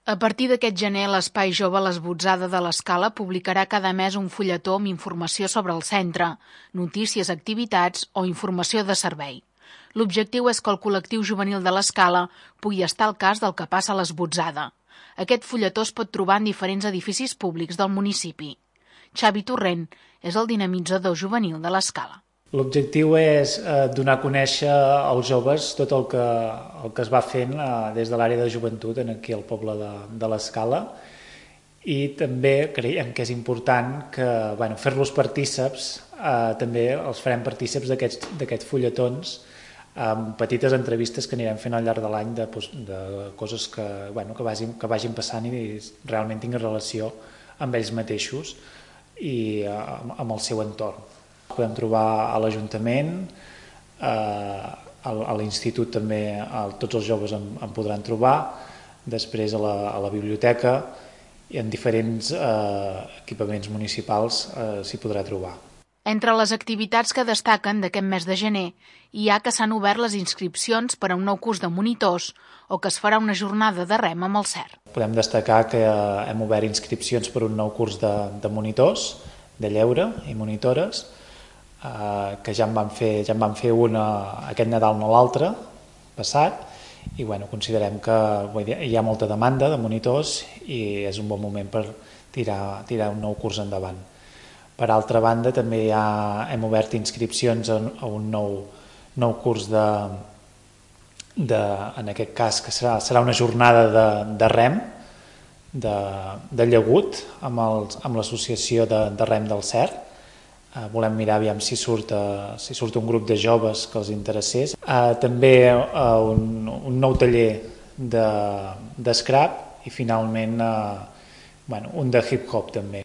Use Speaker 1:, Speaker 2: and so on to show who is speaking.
Speaker 1: A partir d'aquest gener, l'Espai Jove L'Esbotzada de l'Escala publicarà cada mes un fulletó amb informació sobre el centre, notícies, activitats o informació de servei. L'objectiu és que el col·lectiu juvenil de l'Escala pugui estar al cas del que passa a l'Esbotzada. Aquest fulletó es pot trobar en diferents edificis públics del municipi. Xavi Torrent és el dinamitzador juvenil de l'Escala.
Speaker 2: L'objectiu és donar a conèixer als joves tot el que es va fent des de l'àrea de joventut aquí al poble de l'Escala, i també creiem que és important que fer-los partíceps, també els farem partíceps d'aquests fulletons amb petites entrevistes que anirem fent al llarg de l'any de coses que vagin passant i realment tinguin relació amb ells mateixos i amb el seu entorn. Podem trobar a l'Ajuntament, a l'institut també tots els joves en podran trobar, després a la biblioteca i en diferents equipaments municipals s'hi podrà trobar.
Speaker 1: Entre les activitats que destaquen d'aquest mes de gener hi ha que s'han obert les inscripcions per a un nou curs de monitors o que es farà una jornada de rem amb el CER.
Speaker 2: Podem destacar que hem obert inscripcions per un nou curs de monitors, de lleure i monitores, que ja en van fer una aquest Nadal, no l'altre, passat, i considerem que hi ha molta demanda de monitors i és un bon moment per tirar un nou curs endavant. Per altra banda, també hem obert inscripcions a un nou curs en aquest cas, que serà una jornada de rem, de llagut, amb l'associació de rem del CER. Volem mirar aviam si surt un grup de joves que els interessés. També un nou taller d'escrap i finalment un de hip-hop també.